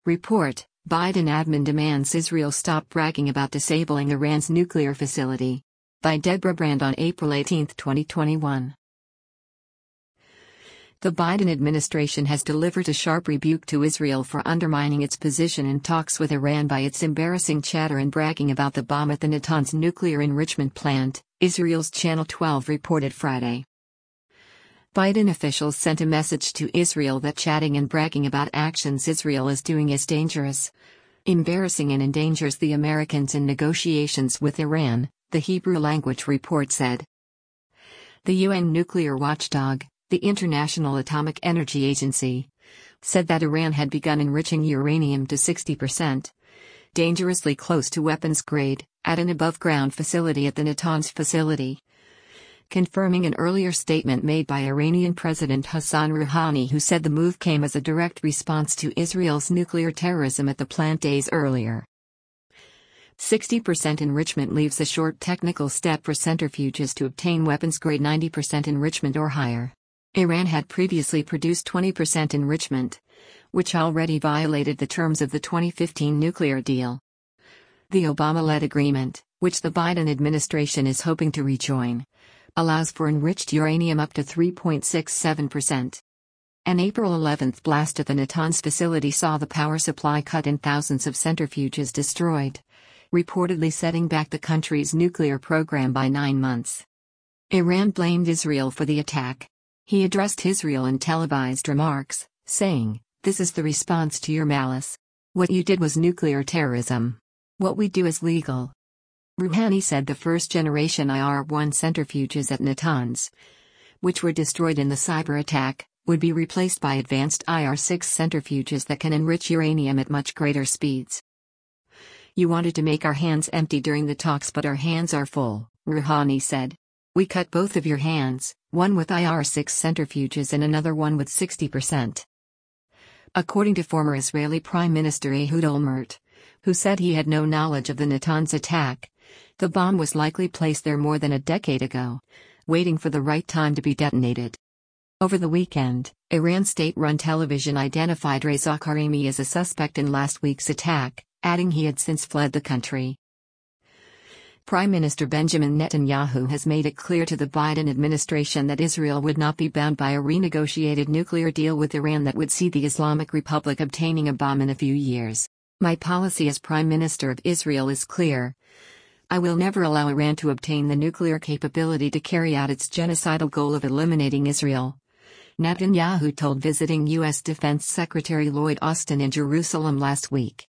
Report: Biden admin demands Israel stop bragging about disabling Iran's nuclear facility. By Deborah Brand on April 18, 2021. The Biden administration has delivered a sharp rebuke to Israel for undermining its position in talks with Iran by its embarrassing chatter and bragging about the bomb at the Natanz nuclear enrichment plant, Israel's Channel 12 reported Friday. Biden officials sent a message to Israel that chatting and bragging about actions Israel is doing is dangerous, embarrassing, and endangers the Americans in negotiations with Iran, the Hebrew language report said. The UN nuclear watchdog, the International Atomic Energy Agency, said that Iran had begun enriching uranium to 60%, dangerously close to weapons grade, at an above-ground facility at the Natanz facility, confirming an earlier statement made by Iranian President Hassan Rouhani, who said the move came as a direct response to Israel's nuclear terrorism at the plant days earlier. 60% enrichment leaves a short technical step for centrifuges to obtain weapons-grade 90% enrichment or higher. Iran had previously produced 20% enrichment, which already violated the terms of the 2015 nuclear deal. The Obama-led agreement, which the Biden administration is hoping to rejoin, allows for enriched uranium up to 3.67%. An April 11 blast at the Natanz facility saw the power supply cut and thousands of centrifuges destroyed, reportedly setting back the country's nuclear program by 9 months. Iran blamed Israel for the attack. He addressed Israel in televised remarks, saying, "This is the response to your malice. What you did was nuclear terrorism. What we do is legal." Rouhani said the first-generation IR-1 centrifuges at Natanz, which were destroyed in the cyber attack, would be replaced by advanced IR-6 centrifuges that can enrich uranium at much greater speeds. "You wanted to make our hands empty during the talks, but our hands are full," Rouhani said. "We cut both of your hands, one with IR-6 centrifuges and another one with 60%. According to former Israeli Prime Minister Ehud Olmert, who said he had no knowledge of the Natanz attack, the bomb was likely placed there more than a decade ago, waiting for the right time to be detonated. Over the weekend, Iran state-run television identified Reza Karimi as a suspect in last week's attack, adding he had since fled the country. Prime Minister Benjamin Netanyahu has made it clear to the Biden administration that Israel would not be bound by a renegotiated nuclear deal with Iran that would see the Islamic Republic obtaining a bomb in a few years. "My policy as Prime Minister of Israel is clear. I will never allow Iran to obtain the nuclear capability to carry out its genocidal goal of eliminating Israel," Netanyahu told visiting U.S. Defense Secretary Lloyd Austin in Jerusalem last week.